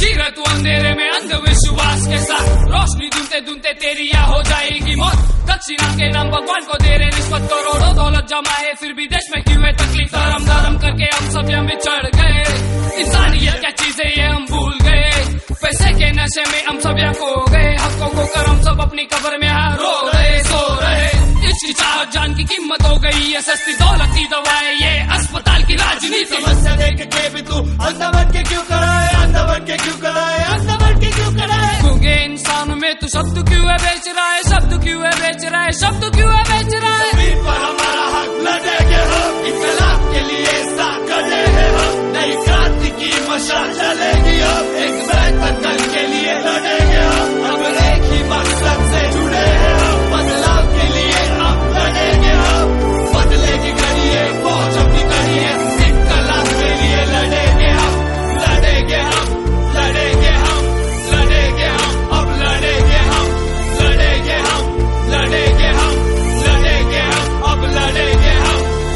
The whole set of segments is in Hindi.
जी रहे तू अंधेरे में अंधविश्वास के साथ, रोशनी ढूंढते ढूंढते तेरी या हो जाएगी मौत। दक्षिणा के नाम भगवान को दे रहे निस्बत, करोड़ों दौलत जमा है फिर भी देश में क्यों है तकलीफ। धर्म धर्म करके हम सब यहाँ बिछड़ गए, इंसानियत क्या चीज है ये हम भूल गए। पैसे के नशे में हम सब यहाँ खो गए, हकों को कर हम सब अपनी कब्र में यहाँ रो रहे सो रहे। इसकी चाहत जान की कीमत हो गई है सस्ती, दौलत की दवाएं ये अस्पताल की राजनीति। समस्या देख के भी तू अंधा बन के क्यों खड़ा है, अंधा बन के क्यों खड़ा है, अंधा बन के क्यों खड़ा है। गूंगे इंसान में तू शब्द क्यों है बेच रहा है, शब्द क्यों है बेच रहा है, शब्द क्यों है बेच रहा है। जमीन पर हमारा हक लड़ेंगे हम, इनकलाब के लिए साथ खड़े हैं हम। नई क्रांति की मशाल जलेगी अब, एक बेहतर कल के लिए लड़ेंगे हम। अब एक ही मकसद से जुड़े हैं हम, बदलाव के लिए अब लड़ेंगे हम। बदलेगी घड़ी है फौज अपनी कड़ी है, इनकलाब के लिए लड़ेंगे हम, लड़ेंगे हम, लड़ेंगे हम, लड़ेंगे हम, अब लड़ेंगे हम, लड़ेंगे हम, लड़ेंगे हम, लड़ेंगे हम, अब लड़ेंगे हम।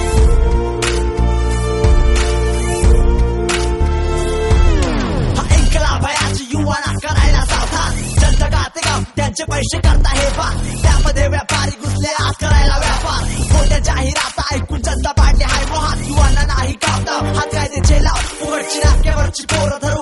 हा इन्कलाब हयाची युवाना करायला सावधान, जनजगाते काम त्यांचे पैसे करता हे पान, त्यामध्ये व्यापारी घुसले आज करायला व्यापार। खोट्या जाहिरात ऐकून जनता पाडली हाय मोहात, युवांना नाही कावता हात कायद्याचे लाव, उघडची नाक्यावरची पोरं